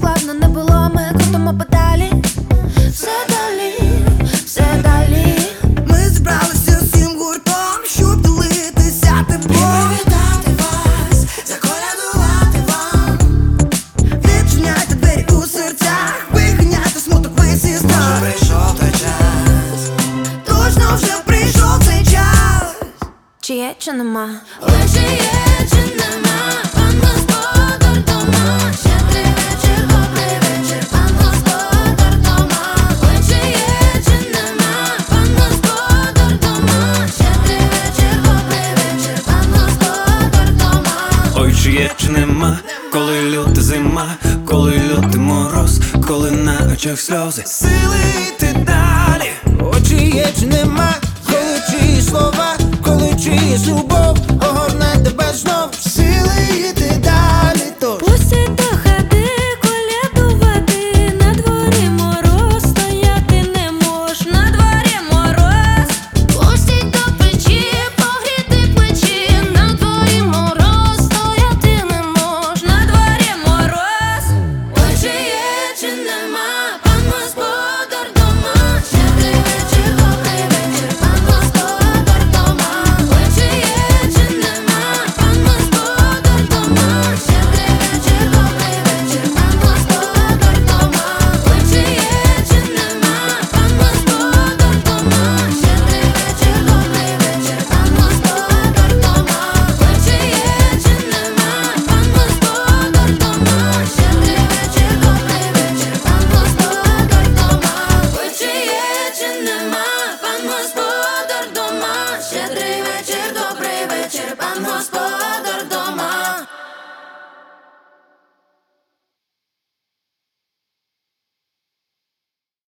складно не було, ми крутимо педалі. Все далі, все далі. Ми зібралися всім гуртом, щоб ділитися теплом. Привітати вас, заколядувати вам. Відчиняйте двері у серцях, виганяйте смуток весь із нас. Вже прийшов той час, точно вже прийшов цей час. Чи є, чи нема? Ой, чи є, чи нема, пан господар дома. Щедрий вечір, добрий вечір, пан господар дома. Ой, чи є, чи нема, пан господар дома. Щедрий вечір, добрий вечір, пан господар дома. Ой, чи є, чи нема, коли люта зима, коли лютий мороз, коли на очах сльози, сили йти далі. Ой, чи є, чи нема, коли чиї слова, коли чиїсь любов.